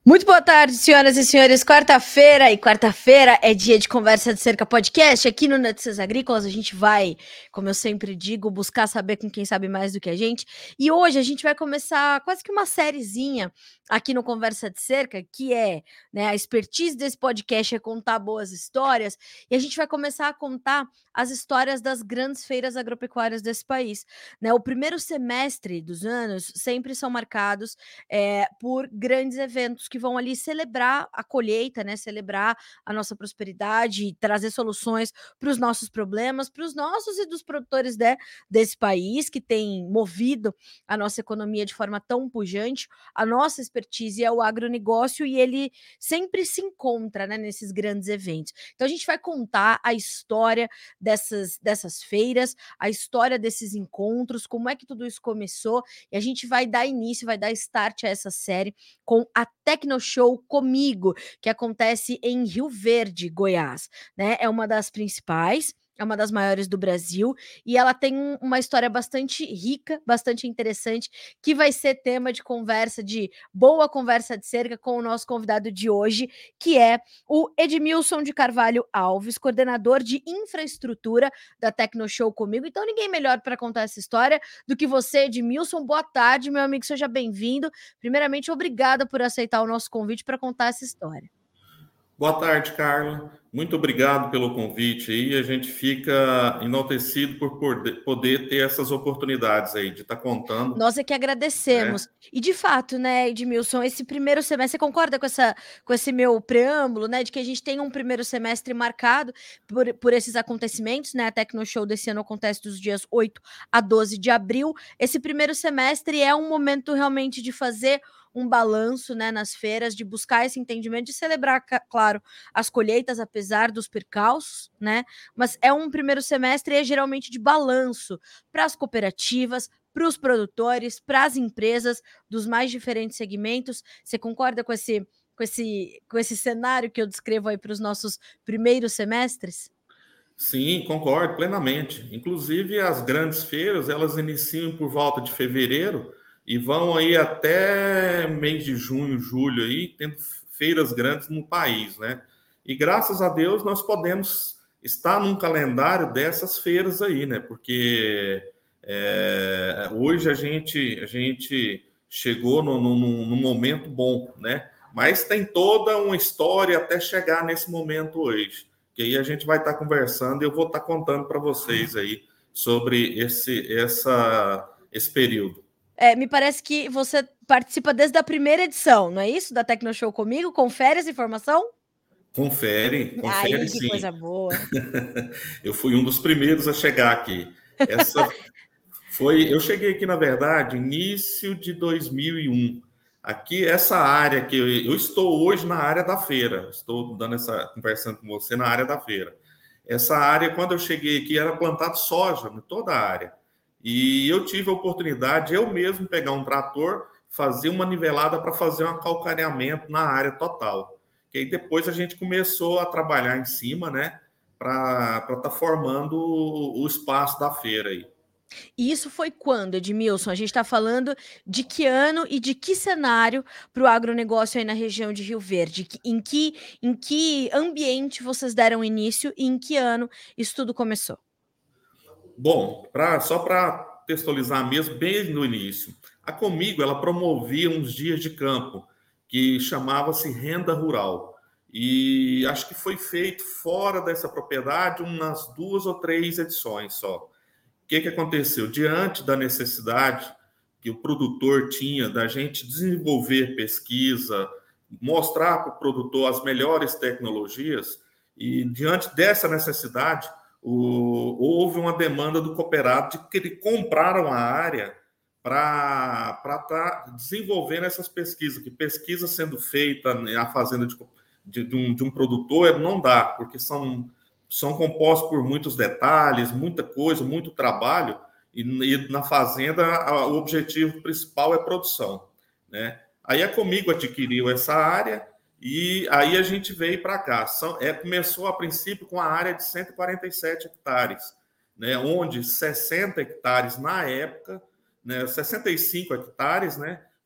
Muito boa tarde, senhoras e senhores. Quarta-feira é dia de Conversa de Cerca Podcast. Aqui no Notícias Agrícolas a gente vai, como eu sempre digo, buscar saber com quem sabe mais do que a gente. E hoje a gente vai começar quase que uma sériezinha aqui no Conversa de Cerca, que é, né, a expertise desse podcast é contar boas histórias. E a gente vai começar a contar as histórias das grandes feiras agropecuárias desse país, né? O primeiro semestre dos anos sempre são marcados por grandes eventos que vão ali celebrar a colheita, né? Celebrar a nossa prosperidade, trazer soluções para os nossos problemas, para os nossos e dos produtores desse país que tem movido a nossa economia de forma tão pujante. A nossa expertise é o agronegócio e ele sempre se encontra, né, nesses grandes eventos. Então a gente vai contar a história dessas feiras, a história desses encontros, como é que tudo isso começou, e a gente vai dar início, vai dar start a essa série com a Tecnoshow Comigo, que acontece em Rio Verde, Goiás, né? É uma das principais, é uma das maiores do Brasil, e ela tem uma história bastante rica, bastante interessante, que vai ser tema de conversa, de boa conversa de cerca com o nosso convidado de hoje, que é o Edmilson de Carvalho Alves, coordenador de infraestrutura da Tecnoshow Comigo. Então, ninguém melhor para contar essa história do que você, Edmilson. Boa tarde, meu amigo, seja bem-vindo. Primeiramente, obrigada por aceitar o nosso convite para contar essa história. Boa tarde, Carla. Muito obrigado pelo convite aí. A gente fica enaltecido por poder ter essas oportunidades aí de estar contando. Nós é que agradecemos. Né? E de fato, né, Edmilson, esse primeiro semestre, você concorda com esse meu preâmbulo, né, de que a gente tem um primeiro semestre marcado por esses acontecimentos, né? A Tecnoshow desse ano acontece dos dias 8 a 12 de abril. Esse primeiro semestre é um momento realmente de fazer um balanço, né, nas feiras, de buscar esse entendimento, de celebrar, claro, as colheitas, apesar dos percalços, né? Mas é um primeiro semestre, é geralmente de balanço para as cooperativas, para os produtores, para as empresas dos mais diferentes segmentos. Você concorda com esse cenário que eu descrevo aí para os nossos primeiros semestres? Sim, concordo plenamente. Inclusive, as grandes feiras, elas iniciam por volta de fevereiro e vão aí até mês de junho, julho aí, tendo feiras grandes no país, né? E graças a Deus nós podemos estar num calendário dessas feiras aí, né? Porque hoje a gente chegou num momento bom, né? Mas tem toda uma história até chegar nesse momento hoje. Que aí a gente vai estar conversando e eu vou estar contando para vocês aí sobre esse período. Me parece que você participa desde a primeira edição, não é isso? Da Tecnoshow Comigo? Confere essa informação? Confere Aí, que sim. coisa boa. Eu fui um dos primeiros a chegar aqui. Eu cheguei aqui, na verdade, início de 2001. Aqui, essa área que eu estou hoje na área da feira. Estou conversando com você na área da feira. Essa área, quando eu cheguei aqui, era plantado soja em toda a área. E eu tive a oportunidade, eu mesmo, pegar um trator, fazer uma nivelada para fazer um calcareamento na área total. Que aí depois a gente começou a trabalhar em cima, né? Para estar formando o espaço da feira aí. E isso foi quando, Edmilson? A gente está falando de que ano e de que cenário para o agronegócio aí na região de Rio Verde? Em que ambiente vocês deram início e em que ano isso tudo começou? Bom, só para textualizar mesmo, bem no início, a Comigo ela promovia uns dias de campo que chamava-se Renda Rural. E acho que foi feito fora dessa propriedade umas 2 ou 3 edições só. O que aconteceu? Diante da necessidade que o produtor tinha da gente desenvolver pesquisa, mostrar para o produtor as melhores tecnologias, e diante dessa necessidade, houve uma demanda do cooperado de que ele compraram a área para estar desenvolvendo essas pesquisas, que pesquisa sendo feita na fazenda de um produtor não dá, porque são compostos por muitos detalhes, muita coisa, muito trabalho, e na fazenda o objetivo principal é produção, né? Aí a Comigo adquiriu essa área e aí a gente veio para cá. Começou a princípio com a área de 147 hectares, né? Onde 60 hectares na época, né? 65 hectares, né?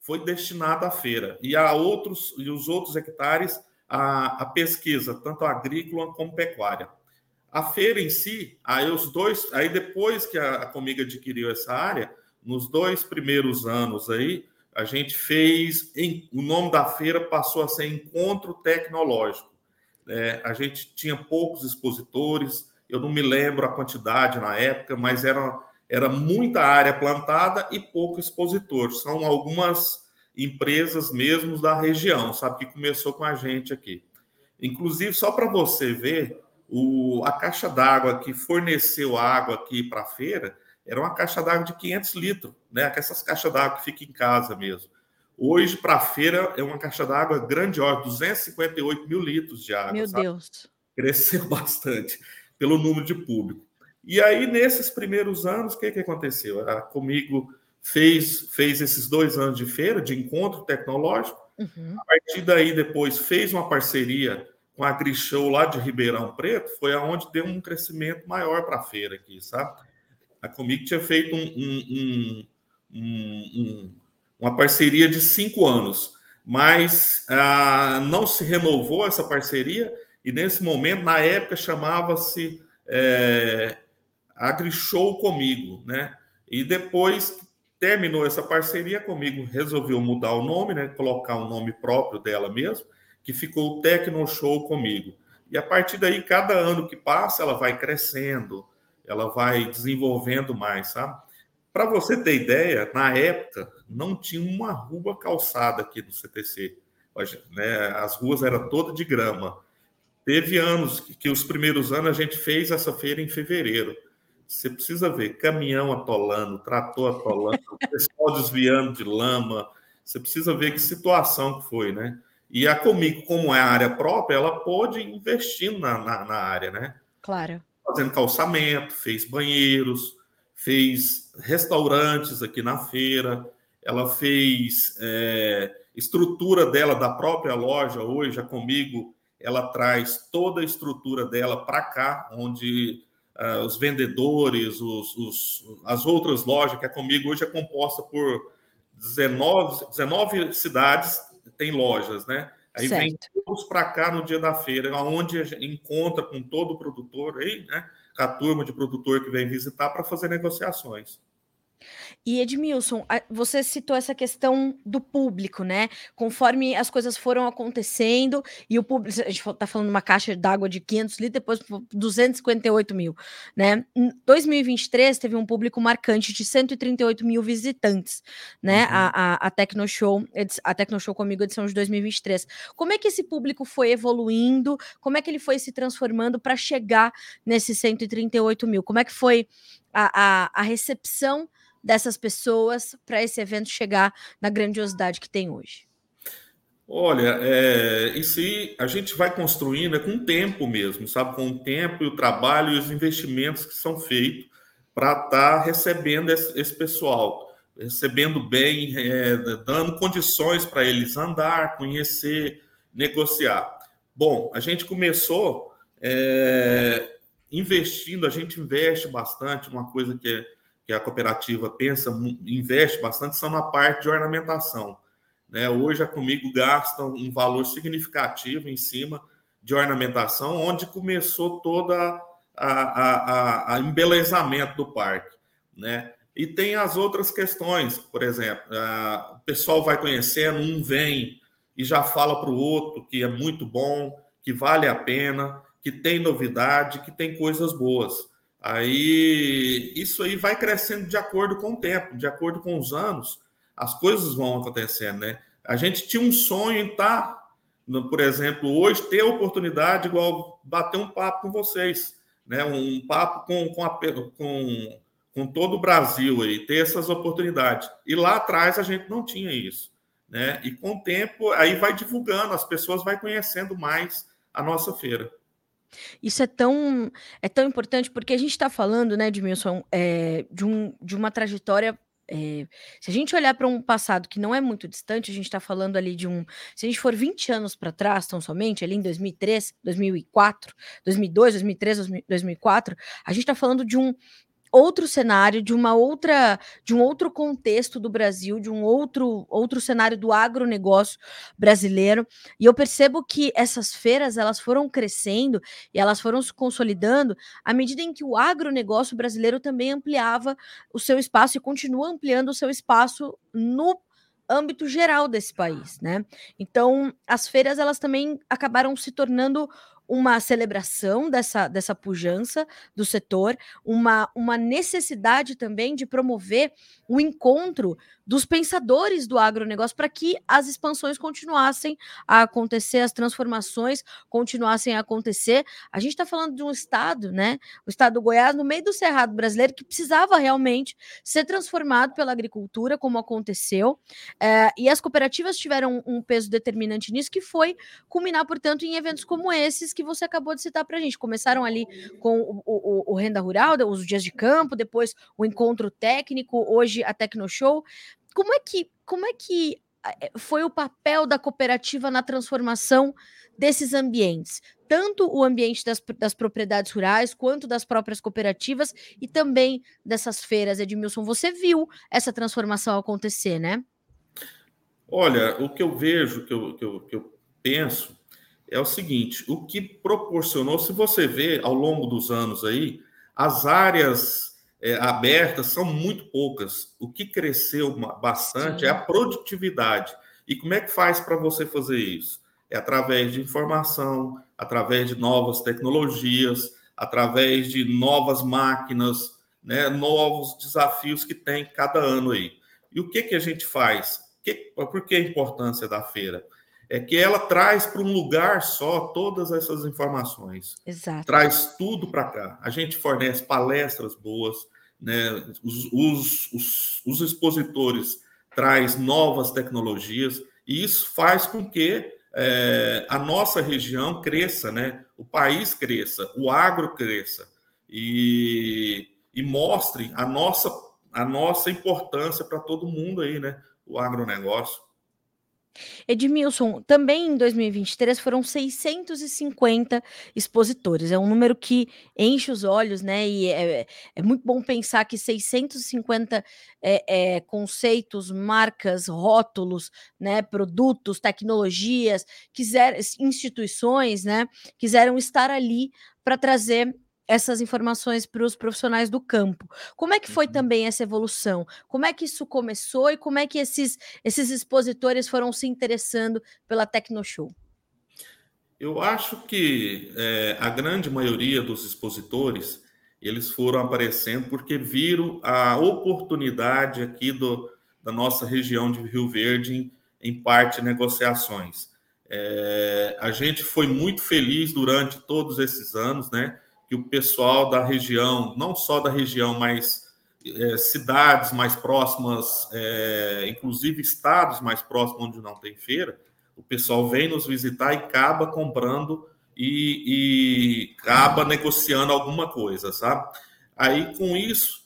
foi destinado à feira, e os outros hectares à pesquisa, tanto agrícola como pecuária. A feira em si, aí depois que a Comigo adquiriu essa área, nos 2 primeiros anos aí, a gente fez, o nome da feira passou a ser Encontro Tecnológico. A gente tinha poucos expositores, eu não me lembro a quantidade na época, mas era muita área plantada e pouco expositor. São algumas empresas mesmo da região, sabe, que começou com a gente aqui. Inclusive, só para você ver, a caixa d'água que forneceu água aqui para a feira era uma caixa d'água de 500 litros, né? Essas caixas d'água que ficam em casa mesmo. Hoje, para a feira, é uma caixa d'água grandiosa, 258 mil litros de água. Meu sabe? Deus. Cresceu bastante pelo número de público. E aí, nesses primeiros anos, o que aconteceu? A Comigo fez esses 2 anos de feira, de encontro tecnológico. A partir daí, depois, fez uma parceria com a AgriShow lá de Ribeirão Preto, foi aonde deu um crescimento maior para a feira aqui, sabe? A Comigo tinha feito uma parceria de 5 anos, mas não se renovou essa parceria, e nesse momento, na época, chamava-se AgriShow Comigo, né? E depois terminou essa parceria, Comigo resolveu mudar o nome, né? Colocar um nome próprio dela mesmo, que ficou o Tecnoshow Comigo. E a partir daí, cada ano que passa, ela vai crescendo, ela vai desenvolvendo mais, sabe? Para você ter ideia, na época, não tinha uma rua calçada aqui no CTC. Né? As ruas eram todas de grama. Teve anos que os primeiros anos a gente fez essa feira em fevereiro. Você precisa ver caminhão atolando, trator atolando, pessoal desviando de lama. Você precisa ver que situação que foi, né? E a Comigo, como é a área própria, ela pôde investir na área, né? Claro. Fazendo calçamento, fez banheiros, fez restaurantes aqui na feira, ela fez estrutura dela da própria loja. Hoje, a Comigo, ela traz toda a estrutura dela para cá, onde os vendedores, as outras lojas, que a Comigo hoje é composta por 19 cidades, tem lojas, né? Aí certo. Vem todos para cá no dia da feira, onde a gente encontra com todo o produtor aí, né? Com a turma de produtor que vem visitar para fazer negociações. E Edmilson, você citou essa questão do público, né? Conforme as coisas foram acontecendo e o público, a gente está falando de uma caixa d'água de 500 litros, depois 258 mil, né? Em 2023 teve um público marcante de 138 mil visitantes, né? A Tecnoshow Comigo, edição de 2023. Como é que esse público foi evoluindo? Como é que ele foi se transformando para chegar nesses 138 mil? Como é que foi a recepção dessas pessoas para esse evento chegar na grandiosidade que tem hoje? Olha, isso aí a gente vai construindo com o tempo mesmo, sabe? Com o tempo e o trabalho e os investimentos que são feitos para estar recebendo esse pessoal, recebendo bem, dando condições para eles andar, conhecer, negociar. Bom, a gente começou investindo, a gente investe bastante, uma coisa que a cooperativa investe bastante, são na parte de ornamentação. Né? Hoje a Comigo gasta um valor significativo em cima de ornamentação, onde começou toda a embelezamento do parque. Né? E tem as outras questões, por exemplo, o pessoal vai conhecendo, um vem e já fala para o outro que é muito bom, que vale a pena, que tem novidade, que tem coisas boas. Aí isso aí vai crescendo de acordo com o tempo, de acordo com os anos, as coisas vão acontecendo, né? A gente tinha um sonho em estar, por exemplo, hoje ter a oportunidade igual bater um papo com vocês, né? Um papo com todo o Brasil aí, ter essas oportunidades. E lá atrás a gente não tinha isso, né? E com o tempo aí vai divulgando, as pessoas vão conhecendo mais a nossa feira. Isso é tão importante, porque a gente está falando, né, Edmilson, de uma trajetória. Se a gente olhar para um passado que não é muito distante, a gente está falando ali se a gente for 20 anos para trás, tão somente, ali em 2003, 2004, 2002, 2003, 2004, a gente está falando de outro cenário, de um outro contexto do Brasil, de um outro cenário do agronegócio brasileiro. E eu percebo que essas feiras elas foram crescendo e elas foram se consolidando à medida em que o agronegócio brasileiro também ampliava o seu espaço e continua ampliando o seu espaço no âmbito geral desse país, né? Então, as feiras elas também acabaram se tornando uma celebração dessa pujança do setor, uma necessidade também de promover o encontro dos pensadores do agronegócio para que as expansões continuassem a acontecer, as transformações continuassem a acontecer. A gente está falando de um estado, né? O estado do Goiás, no meio do Cerrado brasileiro, que precisava realmente ser transformado pela agricultura, como aconteceu. E as cooperativas tiveram um peso determinante nisso, que foi culminar, portanto, em eventos como esses que você acabou de citar para a gente. Começaram ali com o Renda Rural, os dias de campo, depois o encontro técnico, hoje a Tecnoshow. Como é que foi o papel da cooperativa na transformação desses ambientes? Tanto o ambiente das propriedades rurais, quanto das próprias cooperativas e também dessas feiras, Edmilson. Você viu essa transformação acontecer, né? Olha, o que eu vejo, que eu penso, é o seguinte: o que proporcionou, se você vê ao longo dos anos aí, as áreas abertas são muito poucas. O que cresceu bastante é a Sim. produtividade. E como é que faz para você fazer isso? É através de informação, através de novas tecnologias, através de novas máquinas, né, novos desafios que tem cada ano aí. E o que que a gente faz? Por que a importância da feira? É que ela traz para um lugar só todas essas informações. Exato. Traz tudo para cá. A gente fornece palestras boas, né? Os expositores traz novas tecnologias, e isso faz com que a nossa região cresça, né? O país cresça, o agro cresça, e mostre a nossa importância para todo mundo aí, né? O agronegócio. Edmilson, também em 2023 foram 650 expositores. É um número que enche os olhos, né? E é muito bom pensar que 650 conceitos, marcas, rótulos, né? Produtos, tecnologias, instituições, né? Quiseram estar ali para trazer essas informações para os profissionais do campo. Como é que foi também essa evolução? Como é que isso começou e como é que esses expositores foram se interessando pela Tecnoshow? Eu acho que a grande maioria dos expositores, eles foram aparecendo porque viram a oportunidade aqui da nossa região de Rio Verde em parte negociações. A gente foi muito feliz durante todos esses anos, né, que o pessoal da região, não só da região, mas cidades mais próximas, inclusive estados mais próximos onde não tem feira, o pessoal vem nos visitar e acaba comprando e acaba negociando alguma coisa, sabe? Aí, com isso,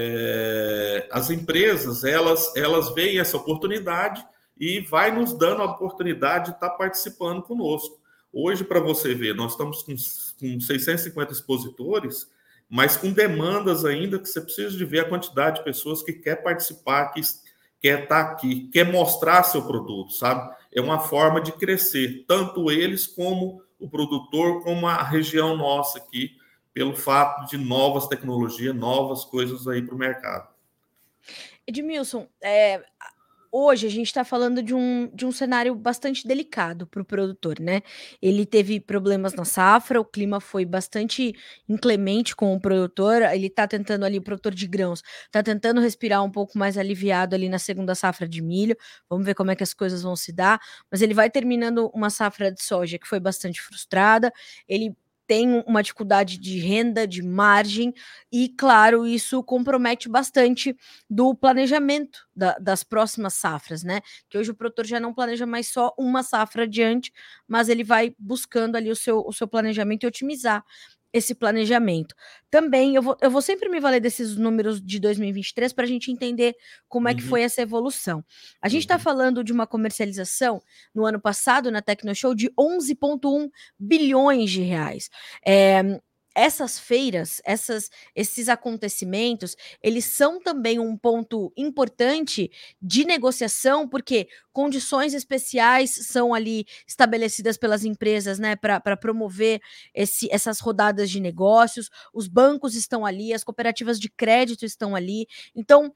as empresas, elas veem essa oportunidade e vai nos dando a oportunidade de estar participando conosco. Hoje, para você ver, nós estamos com 650 expositores, mas com demandas ainda que você precisa de ver a quantidade de pessoas que quer participar, que quer estar aqui, quer mostrar seu produto, sabe? É uma forma de crescer, tanto eles como o produtor, como a região nossa aqui, pelo fato de novas tecnologias, novas coisas aí para o mercado. Edmilson, hoje a gente está falando de um cenário bastante delicado para o produtor, né? Ele teve problemas na safra, o clima foi bastante inclemente com o produtor, ele está tentando ali, o produtor de grãos, está tentando respirar um pouco mais aliviado ali na segunda safra de milho, vamos ver como é que as coisas vão se dar, mas ele vai terminando uma safra de soja que foi bastante frustrada, ele tem uma dificuldade de renda, de margem, e claro, isso compromete bastante do planejamento das próximas safras, né? Que hoje o produtor já não planeja mais só uma safra adiante, mas ele vai buscando ali o seu planejamento e otimizar esse planejamento. Também eu vou sempre me valer desses números de 2023 para a gente entender como é que Uhum, foi essa evolução. A gente está uhum. falando de uma comercialização no ano passado na Tecnoshow de 11,1 bilhões de reais. É, essas feiras, esses acontecimentos, eles são também um ponto importante de negociação, porque condições especiais são ali estabelecidas pelas empresas, né, para promover essas rodadas de negócios, os bancos estão ali, as cooperativas de crédito estão ali. Então,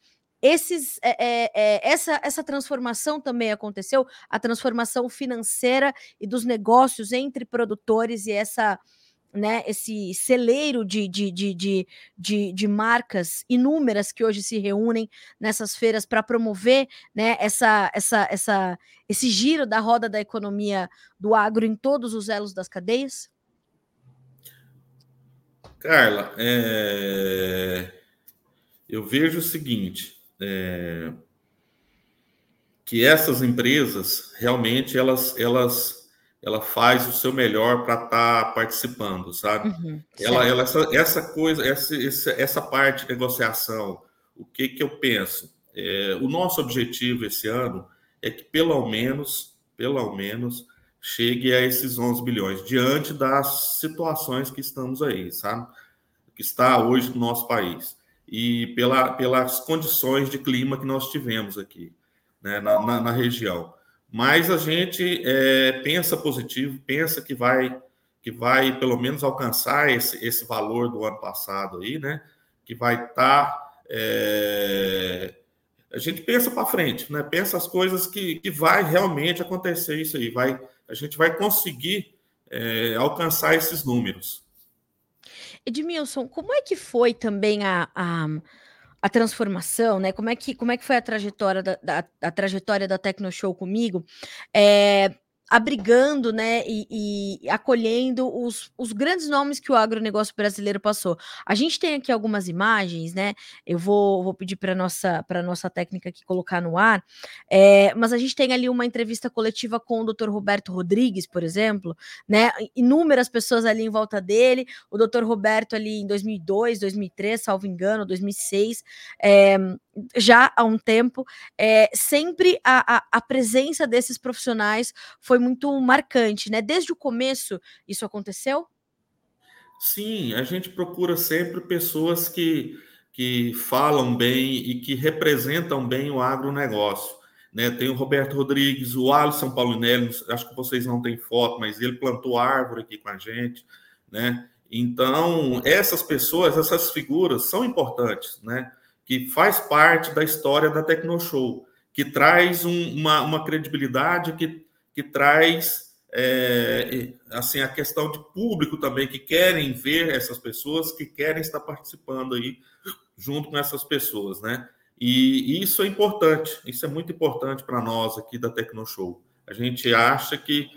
essa transformação também aconteceu, a transformação financeira e dos negócios entre produtores e esse celeiro de marcas inúmeras que hoje se reúnem nessas feiras para promover, né, esse giro da roda da economia do agro em todos os elos das cadeias? Carla, eu vejo o seguinte, que essas empresas realmente ela faz o seu melhor para estar participando, sabe? Uhum, Essa coisa, essa parte de negociação, o que eu penso? O nosso objetivo esse ano é que pelo menos, chegue a esses 11 bilhões, diante das situações que estamos aí, sabe? Que está hoje no nosso país. E pelas condições de clima que nós tivemos aqui, né, na região. Mas a gente pensa positivo, pensa que vai pelo menos alcançar esse valor do ano passado aí, né? Que vai estar. A gente pensa para frente, né? Pensa as coisas que vai realmente acontecer isso aí. A gente vai conseguir alcançar esses números. Edmilson, como é que foi também a transformação, né? Como é que foi a trajetória a trajetória da Tecnoshow comigo? É, abrigando, né, e acolhendo os grandes nomes que o agronegócio brasileiro passou. A gente tem aqui algumas imagens, né? Eu vou pedir para nossa técnica aqui colocar no ar, mas a gente tem ali uma entrevista coletiva com o Dr. Roberto Rodrigues, por exemplo, né? Inúmeras pessoas ali em volta dele, o Dr. Roberto ali em 2002, 2003, salvo engano, 2006, já há um tempo, sempre a presença desses profissionais foi muito marcante, né? Desde o começo isso aconteceu? Sim, a gente procura sempre pessoas que falam bem e que representam bem o agronegócio. Né? Tem o Roberto Rodrigues, o Alisson Paulinelli, acho que vocês não têm foto, mas ele plantou árvore aqui com a gente. Né? Então, essas pessoas, essas figuras são importantes, né? Que faz parte da história da Tecnoshow, que traz uma credibilidade, que traz assim a questão de público também, que querem ver essas pessoas, que querem estar participando aí junto com essas pessoas, né? E isso é importante, isso é muito importante para nós aqui da Tecnoshow. A gente acha que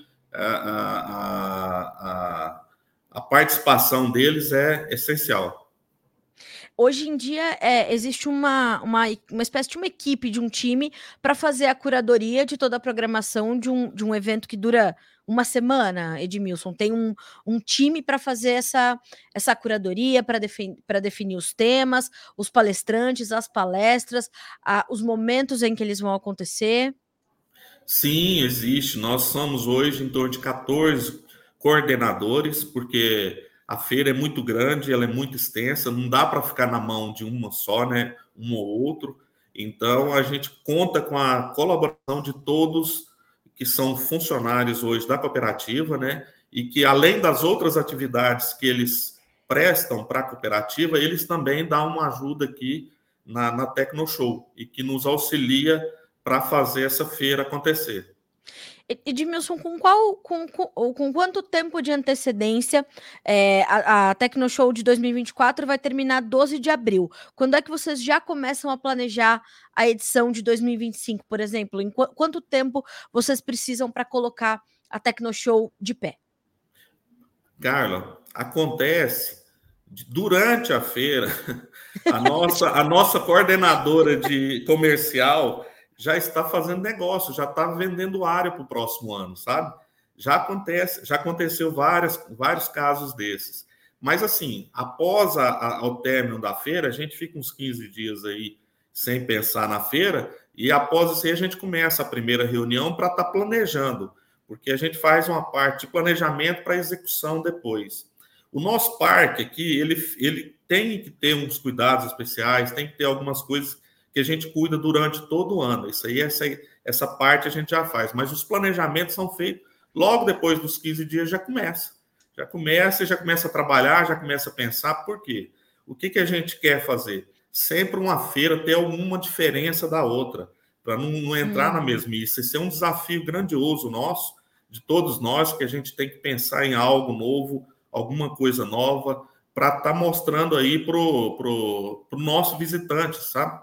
a participação deles é essencial. Hoje em dia existe uma espécie de uma equipe, de um time, para fazer a curadoria de toda a programação de um evento que dura uma semana, Edmilson. Tem um time para fazer essa curadoria, para definir os temas, os palestrantes, as palestras, os momentos em que eles vão acontecer. Sim, existe. Nós somos hoje em torno de 14 coordenadores, porque a feira é muito grande, ela é muito extensa, não dá para ficar na mão de uma só, né? Um ou outro. Então, a gente conta com a colaboração de todos que são funcionários hoje da cooperativa, né? E que, além das outras atividades que eles prestam para a cooperativa, eles também dão uma ajuda aqui na Tecnoshow e que nos auxilia para fazer essa feira acontecer. Edmilson, com quanto tempo de antecedência a Tecnoshow de 2024 vai terminar 12 de abril? Quando é que vocês já começam a planejar a edição de 2025, por exemplo? Em quanto tempo vocês precisam para colocar a Tecnoshow de pé? Carla, acontece durante a feira, a nossa coordenadora de comercial já está fazendo negócio, já está vendendo área para o próximo ano, sabe? Já aconteceu vários casos desses. Mas assim, após ao término da feira, a gente fica uns 15 dias aí sem pensar na feira, e após isso aí a gente começa a primeira reunião para estar planejando, porque a gente faz uma parte de planejamento para execução depois. O nosso parque aqui, ele tem que ter uns cuidados especiais, tem que ter algumas coisas que a gente cuida durante todo o ano. Isso aí, essa parte a gente já faz. Mas os planejamentos são feitos logo depois dos 15 dias, já começa. Já começa a trabalhar, já começa a pensar. Por quê? O que a gente quer fazer? Sempre uma feira ter alguma diferença da outra, para não entrar na mesmice. Esse é um desafio grandioso nosso, de todos nós, que a gente tem que pensar em algo novo, alguma coisa nova, para estar mostrando aí pro nosso visitante, sabe?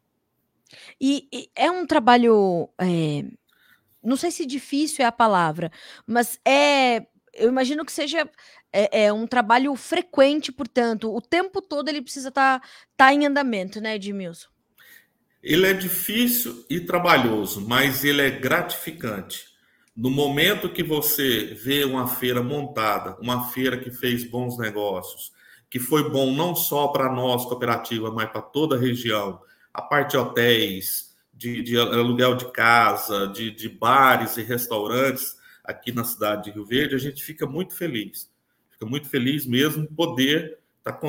E é um trabalho, não sei se difícil é a palavra, mas eu imagino que seja um trabalho frequente, portanto, o tempo todo ele precisa tá em andamento, né, Edmilson? Ele é difícil e trabalhoso, mas ele é gratificante. No momento que você vê uma feira montada, uma feira que fez bons negócios, que foi bom não só para nós, cooperativa, mas para toda a região, a parte de hotéis, de aluguel de casa, de bares e restaurantes aqui na cidade de Rio Verde, a gente fica muito feliz. Fica muito feliz mesmo poder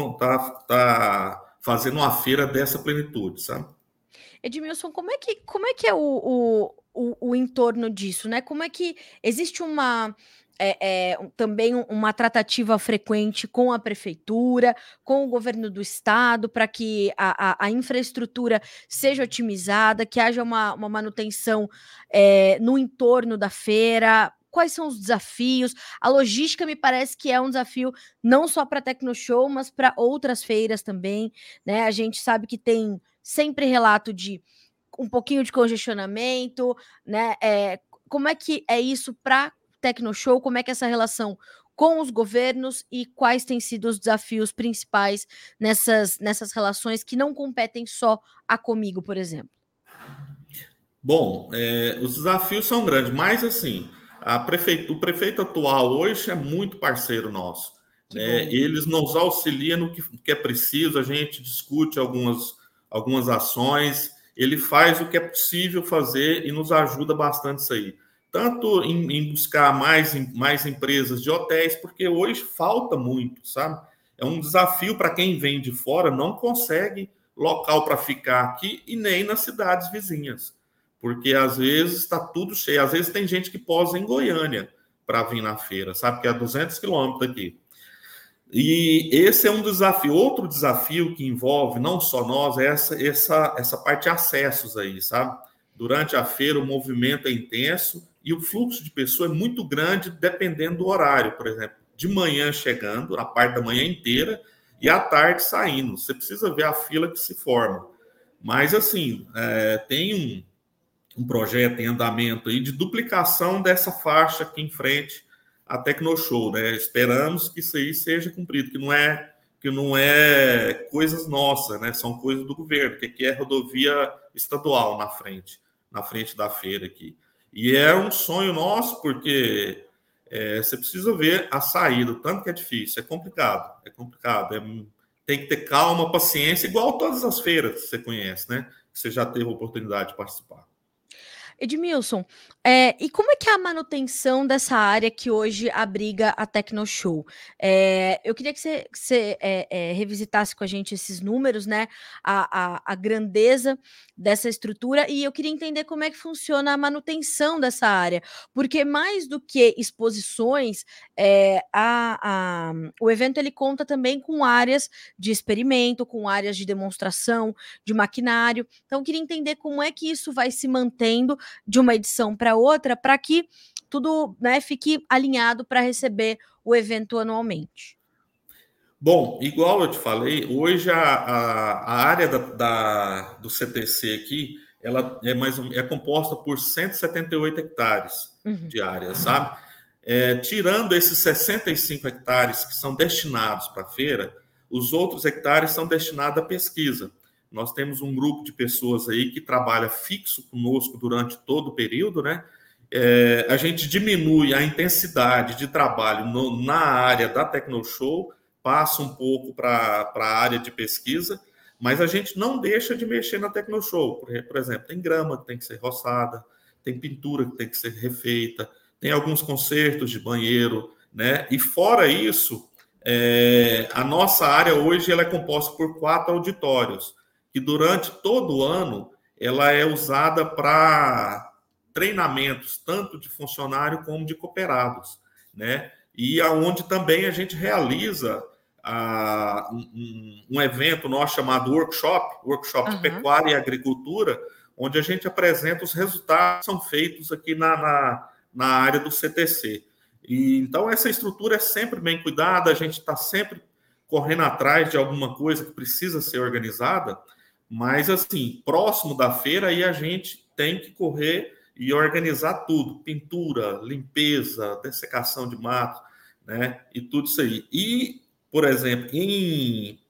tá fazendo uma feira dessa plenitude, sabe? Edmilson, como é que é o entorno disso, né? Como é que existe também uma tratativa frequente com a prefeitura, com o governo do estado, para que a infraestrutura seja otimizada, que haja uma manutenção no entorno da feira? Quais são os desafios? A logística me parece que é um desafio não só para a Tecnoshow, mas para outras feiras também, né? A gente sabe que tem sempre relato de um pouquinho de congestionamento, né? Como é que é isso para Tecnoshow? Como é que é essa relação com os governos e quais têm sido os desafios principais nessas relações que não competem só a Comigo, por exemplo? Bom, os desafios são grandes, mas assim, o prefeito atual hoje é muito parceiro nosso, Que né? bom. Eles nos auxiliam no que é preciso, a gente discute algumas ações, ele faz o que é possível fazer e nos ajuda bastante isso aí. Tanto em buscar mais empresas de hotéis, porque hoje falta muito, sabe? É um desafio para quem vem de fora, não consegue local para ficar aqui e nem nas cidades vizinhas, porque às vezes está tudo cheio. Às vezes tem gente que posa em Goiânia para vir na feira, sabe? Que é a 200 quilômetros daqui. E esse é um desafio. Outro desafio que envolve não só nós, é essa parte de acessos aí, sabe? Durante a feira, o movimento é intenso e o fluxo de pessoas é muito grande, dependendo do horário. Por exemplo, de manhã chegando, a parte da manhã inteira, e à tarde saindo. Você precisa ver a fila que se forma. Mas, assim, tem um projeto em andamento aí de duplicação dessa faixa aqui em frente à Tecnoshow, né? Esperamos que isso aí seja cumprido, que não é coisas nossas, né? São coisas do governo, que aqui é rodovia estadual na frente da feira aqui. E é um sonho nosso, porque você precisa ver a saída, o tanto que é difícil, é complicado, tem que ter calma, paciência, igual todas as feiras que você conhece, né? Que você já teve a oportunidade de participar. Edmilson, e como é que é a manutenção dessa área que hoje abriga a Tecnoshow? Eu queria que você revisitasse com a gente esses números, né? A grandeza dessa estrutura, e eu queria entender como é que funciona a manutenção dessa área, porque mais do que exposições, o evento ele conta também com áreas de experimento, com áreas de demonstração, de maquinário. Então, eu queria entender como é que isso vai se mantendo de uma edição para outra, para que tudo, né, fique alinhado para receber o evento anualmente. Bom, igual eu te falei, hoje a área do CTC aqui, ela é composta por 178 hectares Uhum. de área, sabe? Tirando esses 65 hectares que são destinados para a feira, os outros hectares são destinados à pesquisa. Nós temos um grupo de pessoas aí que trabalha fixo conosco durante todo o período, né? A gente diminui a intensidade de trabalho na área da Tecnoshow, passa um pouco para a área de pesquisa, mas a gente não deixa de mexer na Tecnoshow. Por exemplo, tem grama que tem que ser roçada, tem pintura que tem que ser refeita, tem alguns consertos de banheiro, né? E fora isso, a nossa área hoje ela é composta por 4 auditórios, que durante todo o ano ela é usada para treinamentos, tanto de funcionário como de cooperados, né? E aonde também a gente realiza um evento nosso chamado Workshop de Pecuária e Agricultura, onde a gente apresenta os resultados que são feitos aqui na área do CTC. E, então, essa estrutura é sempre bem cuidada, a gente está sempre correndo atrás de alguma coisa que precisa ser organizada, mas, assim, próximo da feira, aí a gente tem que correr e organizar tudo, pintura, limpeza, dessecação de mato, né, e tudo isso aí. E, por exemplo, em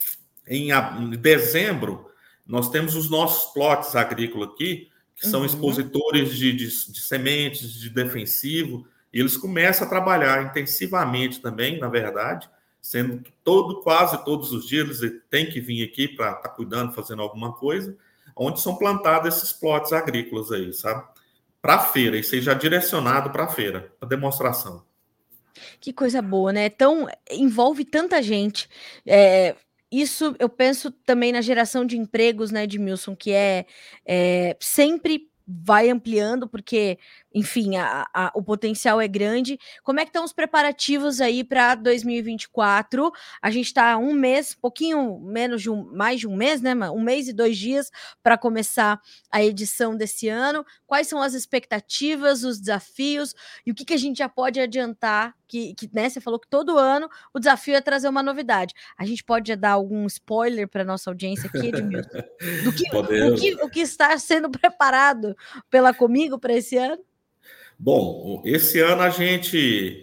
dezembro, nós temos os nossos plots agrícolas aqui, que são expositores de sementes, de defensivo, e eles começam a trabalhar intensivamente também, na verdade, sendo que quase todos os dias eles têm que vir aqui para estar cuidando, fazendo alguma coisa, onde são plantados esses plots agrícolas aí, sabe? Para a feira, isso aí já direcionado para a feira, para demonstração. Que coisa boa, né? Então, envolve tanta gente. Isso eu penso também na geração de empregos, né, Edmilson, que sempre vai ampliando, porque, enfim, o potencial é grande. Como é que estão os preparativos aí para 2024? A gente está um mês, pouquinho menos de mais de um mês, né? Um mês e 2 dias para começar a edição desse ano. Quais são as expectativas, os desafios e o que a gente já pode adiantar? Né, você falou que todo ano o desafio é trazer uma novidade. A gente pode dar algum spoiler para nossa audiência aqui, Edmilson? O que está sendo preparado pela Comigo para esse ano? Bom, esse ano a gente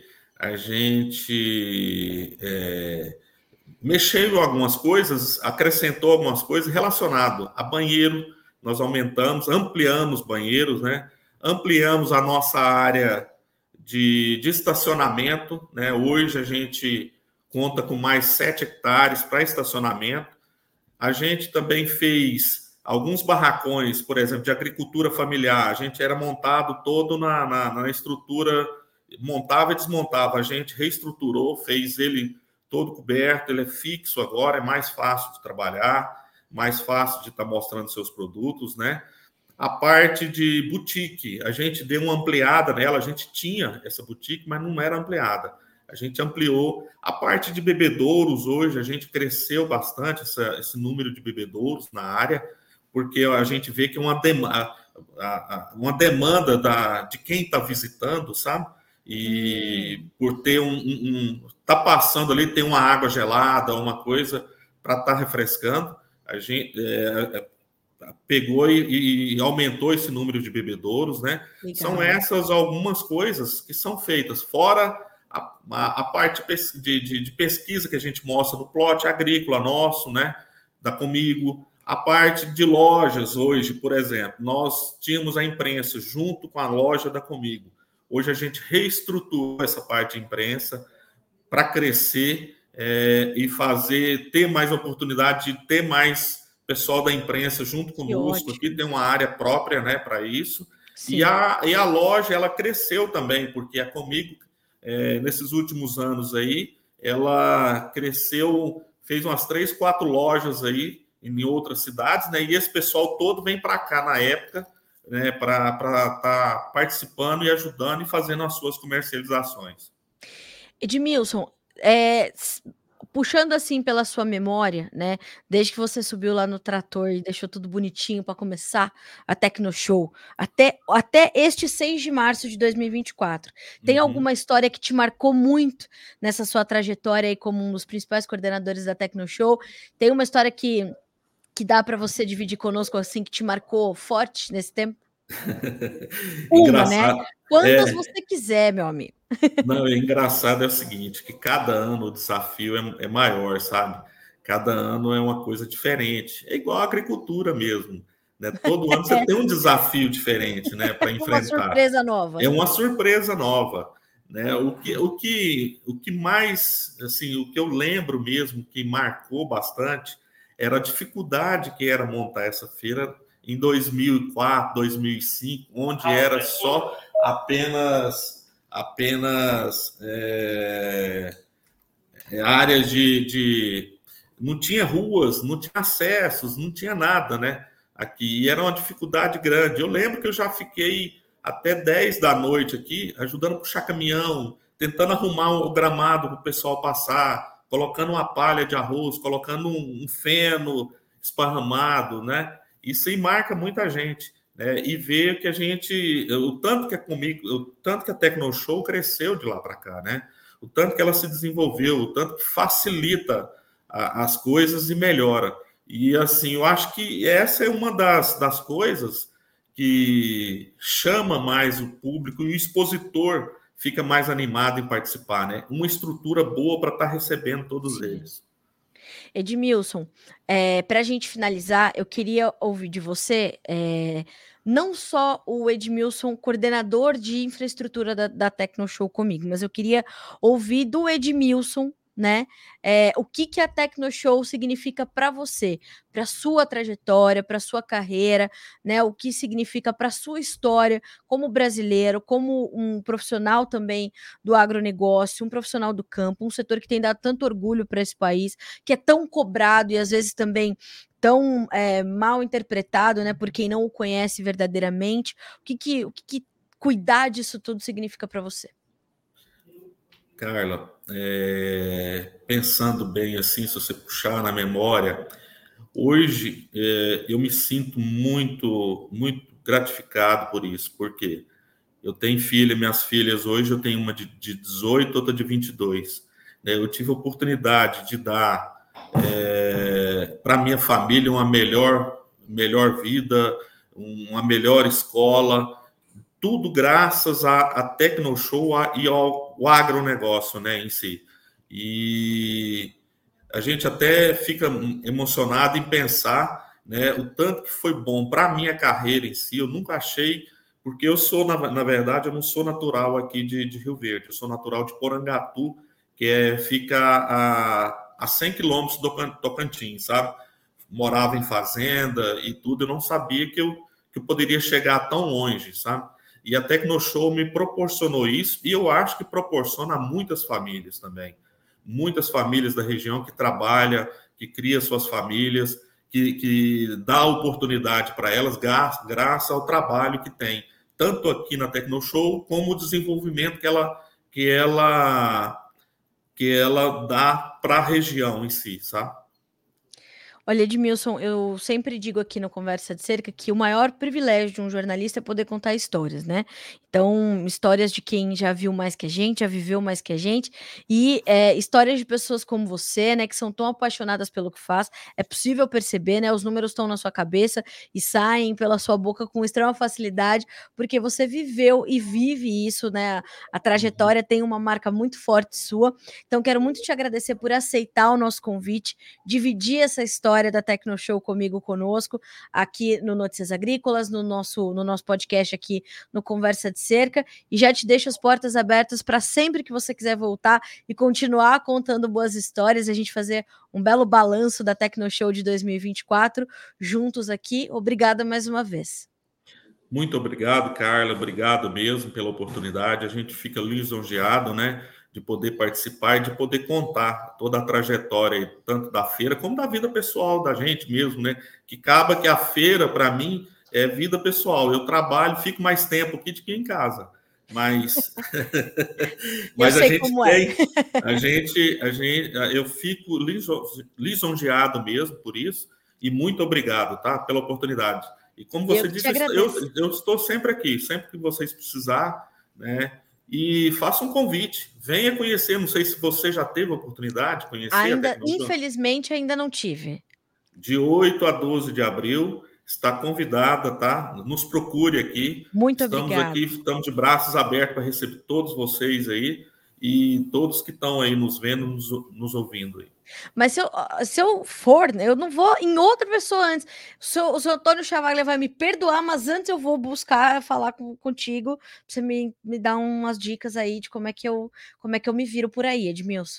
mexeu em algumas coisas, acrescentou algumas coisas relacionadas a banheiro. Nós ampliamos banheiros, né? Ampliamos a nossa área de estacionamento, né? Hoje a gente conta com mais 7 hectares para estacionamento. A gente também fez alguns barracões, por exemplo, de agricultura familiar. A gente era montado todo na estrutura, montava e desmontava. A gente reestruturou, fez ele todo coberto, ele é fixo agora, é mais fácil de trabalhar, mais fácil de estar mostrando seus produtos, né? A parte de boutique, a gente deu uma ampliada nela, a gente tinha essa boutique, mas não era ampliada. A gente ampliou. A parte de bebedouros, hoje, a gente cresceu bastante esse número de bebedouros na área, porque a gente vê que uma demanda de quem está visitando, sabe? E por ter tá passando ali, tem uma água gelada, uma coisa para estar refrescando, a gente pegou e aumentou esse número de bebedouros, né? Legal. São essas algumas coisas que são feitas, fora a parte de pesquisa que a gente mostra no plot agrícola nosso, né? Da Comigo. A parte de lojas hoje, por exemplo, nós tínhamos a imprensa junto com a loja da Comigo. Hoje a gente reestruturou essa parte de imprensa para crescer e ter mais oportunidade de ter mais pessoal da imprensa junto conosco. Aqui tem uma área própria, né, para isso. Sim. E a loja, ela cresceu também, porque a Comigo, nesses últimos anos aí, ela cresceu, fez umas 3, 4 lojas aí em outras cidades, né? E esse pessoal todo vem para cá na época, né, para estar participando e ajudando e fazendo as suas comercializações. Edmilson, puxando assim pela sua memória, né, desde que você subiu lá no trator e deixou tudo bonitinho para começar a Tecnoshow, até este 6 de março de 2024, tem alguma história que te marcou muito nessa sua trajetória aí como um dos principais coordenadores da Tecnoshow? Tem uma história que dá para você dividir conosco, assim, que te marcou forte nesse tempo? Uma, né? Quantas você quiser, meu amigo. Não, engraçado é o seguinte, que cada ano o desafio é maior, sabe? Cada ano é uma coisa diferente. É igual a agricultura mesmo, né? Todo ano você tem um desafio diferente, né, para enfrentar. Uma surpresa nova. É uma surpresa nova, né? O que mais, assim, o que eu lembro mesmo que marcou bastante era a dificuldade que era montar essa feira em 2004, 2005, onde era só apenas áreas não tinha ruas, não tinha acessos, não tinha nada, né? Aqui, e era uma dificuldade grande. Eu lembro que eu já fiquei até 10 da noite aqui, ajudando a puxar caminhão, tentando arrumar o gramado para o pessoal passar, colocando uma palha de arroz, colocando um feno esparramado, né? Isso aí marca muita gente, né? E ver que o tanto que é comigo, o tanto que a Tecnoshow cresceu de lá para cá, né? O tanto que ela se desenvolveu, o tanto que facilita as coisas e melhora. E assim, eu acho que essa é uma das coisas que chama mais o público e o expositor fica mais animado em participar, né? Uma estrutura boa para estar recebendo todos Sim. eles. Edmilson, para a gente finalizar, eu queria ouvir de você, não só o Edmilson, coordenador de infraestrutura da Tecnoshow comigo, mas eu queria ouvir do Edmilson, né? O que a Tecnoshow significa para você, para sua trajetória, para sua carreira, né? O que significa para sua história como brasileiro, como um profissional também do agronegócio, um profissional do campo, um setor que tem dado tanto orgulho para esse país, que é tão cobrado e às vezes também tão mal interpretado, né, por quem não o conhece verdadeiramente. O que cuidar disso tudo significa para você? Carla, pensando bem assim, se você puxar na memória, hoje eu me sinto muito, muito gratificado por isso, porque eu tenho minhas filhas hoje, eu tenho uma de 18, outra de 22. Né? Eu tive a oportunidade de dar para minha família uma melhor vida, uma melhor escola, tudo graças à Tecnoshow e ao agronegócio, né, em si. E a gente até fica emocionado em pensar, né, o tanto que foi bom para a minha carreira em si. Eu nunca achei, porque eu sou, na verdade, eu não sou natural aqui de Rio Verde, eu sou natural de Porangatu, que fica a 100 quilômetros do Tocantins, sabe? Morava em fazenda e tudo, eu não sabia que eu poderia chegar tão longe, sabe? E a Tecnoshow me proporcionou isso, e eu acho que proporciona a muitas famílias também. Muitas famílias da região que trabalham, que cria suas famílias, que dá oportunidade para elas graças ao trabalho que tem, tanto aqui na Tecnoshow, como o desenvolvimento que ela dá para a região em si, sabe? Olha, Edmilson, eu sempre digo aqui no Conversa de Cerca que o maior privilégio de um jornalista é poder contar histórias, né? Então, histórias de quem já viu mais que a gente, já viveu mais que a gente, e histórias de pessoas como você, né, que são tão apaixonadas pelo que faz. É possível perceber, né? Os números estão na sua cabeça e saem pela sua boca com extrema facilidade, porque você viveu e vive isso, né? A trajetória tem uma marca muito forte sua. Então, quero muito te agradecer por aceitar o nosso convite, dividir essa história da Tecnoshow conosco, aqui no Notícias Agrícolas, no nosso podcast aqui no Conversa de Cerca, e já te deixo as portas abertas para sempre que você quiser voltar e continuar contando boas histórias, a gente fazer um belo balanço da Tecnoshow de 2024 juntos aqui. Obrigada mais uma vez. Muito obrigado, Carla. Obrigado mesmo pela oportunidade. A gente fica lisonjeado, né, de poder participar e de poder contar toda a trajetória, tanto da feira como da vida pessoal da gente mesmo, né? Que acaba que a feira, para mim, é vida pessoal. Eu trabalho, fico mais tempo aqui do que em casa. Mas, mas a gente tem, eu fico lisonjeado mesmo por isso. E muito obrigado, tá, pela oportunidade. E como você disse, eu estou sempre aqui, sempre que vocês precisar, né? E faça um convite, venha conhecer. Não sei se você já teve a oportunidade de conhecer a Tecnoshow. Infelizmente, ainda não tive. De 8 a 12 de abril, está convidada, tá? Nos procure aqui. Muito estamos obrigada. Aqui, estamos de braços abertos para receber todos vocês aí e todos que estão aí nos vendo, nos ouvindo aí. Mas se eu for, eu não vou em outra pessoa antes. O seu Antônio Chavaglia vai me perdoar, mas antes eu vou buscar falar contigo, pra você me dar umas dicas aí de como é que eu me viro por aí, Edmilson.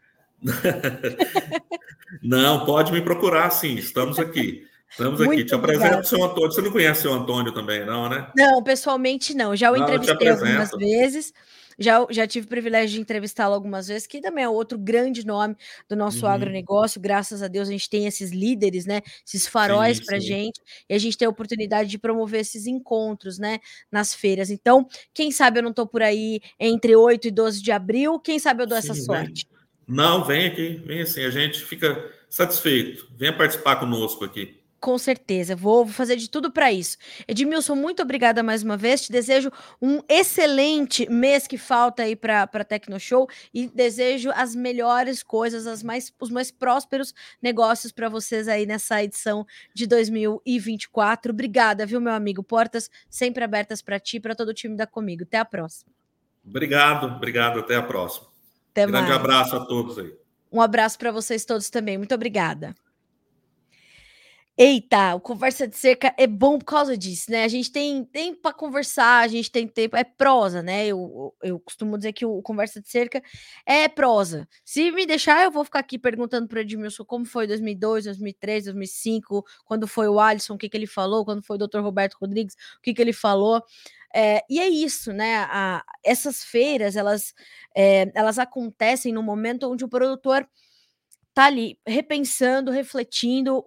Não, pode me procurar, sim. Estamos aqui. Estamos aqui. Te apresento o seu Antônio. Você não conhece o Antônio também, não, né? Não, pessoalmente não. Já o entrevistei algumas vezes. já tive o privilégio de entrevistá-lo algumas vezes, que também é outro grande nome do nosso agronegócio. Graças a Deus a gente tem esses líderes, né, esses faróis para gente, e a gente tem a oportunidade de promover esses encontros, né, nas feiras. Então, quem sabe eu não estou por aí entre 8 e 12 de abril, quem sabe eu dou essa Sim, vem. sorte. Não, vem aqui, vem assim, a gente fica satisfeito. Venha participar conosco aqui. Com certeza, vou fazer de tudo para isso. Edmilson, muito obrigada mais uma vez. Te desejo um excelente mês que falta aí para a Tecnoshow e desejo as melhores coisas, os mais prósperos negócios para vocês aí nessa edição de 2024. Obrigada, viu, meu amigo? Portas sempre abertas para ti e para todo o time da Comigo. Até a próxima. Obrigado, até a próxima. Até Grande mais. abraço a todos aí. Um abraço para vocês todos também. Muito obrigada. Eita, o Conversa de Cerca é bom por causa disso, né? A gente tem tempo para conversar, a gente tem tempo, é prosa, né? Eu costumo dizer que o Conversa de Cerca é prosa. Se me deixar, eu vou ficar aqui perguntando para o Edmilson como foi 2002, 2003, 2005, quando foi o Alisson, o que ele falou, quando foi o Dr. Roberto Rodrigues, o que ele falou. E é isso, né? Essas feiras, elas acontecem no momento onde o produtor tá ali repensando, refletindo.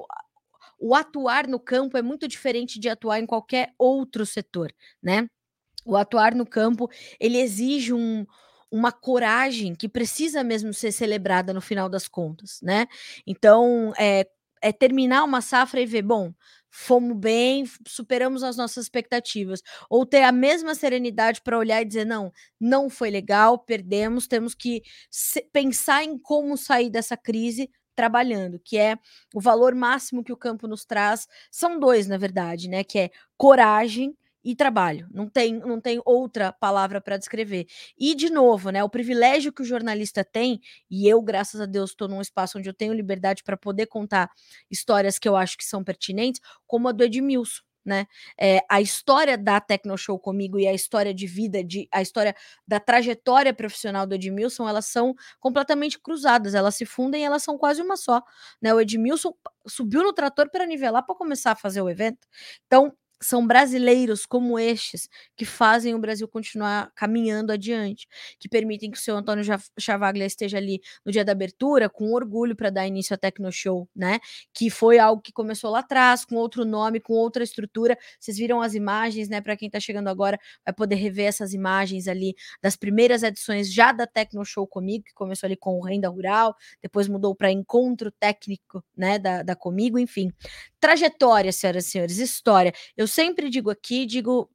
O atuar no campo é muito diferente de atuar em qualquer outro setor, né? O atuar no campo, ele exige uma coragem que precisa mesmo ser celebrada no final das contas, né? Então, é terminar uma safra e ver, bom, fomos bem, superamos as nossas expectativas, ou ter a mesma serenidade para olhar e dizer, não foi legal, perdemos, temos que pensar em como sair dessa crise trabalhando, que é o valor máximo que o campo nos traz. São dois, na verdade, né? Que é coragem e trabalho. Não tem outra palavra para descrever. E, de novo, né, o privilégio que o jornalista tem, e eu, graças a Deus, estou num espaço onde eu tenho liberdade para poder contar histórias que eu acho que são pertinentes, como a do Edmilson. Né? A história da Tecnoshow Comigo e a história de vida, a história da trajetória profissional do Edmilson, elas são completamente cruzadas, elas se fundem, elas são quase uma só, né? O Edmilson subiu no trator para nivelar para começar a fazer o evento. Então, são brasileiros como estes que fazem o Brasil continuar caminhando adiante, que permitem que o seu Antônio Chavaglia esteja ali no dia da abertura com orgulho para dar início à Tecnoshow, né? Que foi algo que começou lá atrás, com outro nome, com outra estrutura. Vocês viram as imagens, né? Para quem está chegando agora, vai poder rever essas imagens ali das primeiras edições já da Tecnoshow Comigo, que começou ali com o Renda Rural, depois mudou para Encontro Técnico, né? Da Comigo, enfim. Trajetória, senhoras e senhores, história. Eu sempre digo aqui,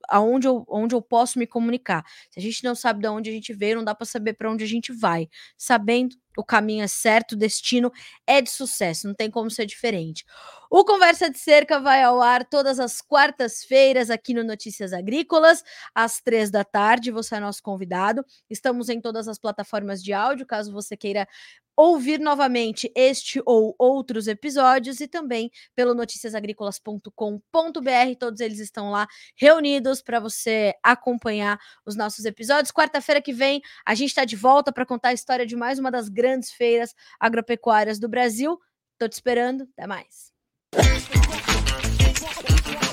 onde eu posso me comunicar. Se a gente não sabe de onde a gente veio, não dá para saber para onde a gente vai. Sabendo, o caminho é certo, o destino é de sucesso, não tem como ser diferente. O Conversa de Cerca vai ao ar todas as quartas-feiras aqui no Notícias Agrícolas, às 15h. Você é nosso convidado. Estamos em todas as plataformas de áudio, caso você queira ouvir novamente este ou outros episódios, e também pelo noticiasagricolas.com.br. Todos eles estão lá reunidos para você acompanhar os nossos episódios. Quarta-feira que vem a gente está de volta para contar a história de mais uma das grandes feiras agropecuárias do Brasil. Tô te esperando. Até mais.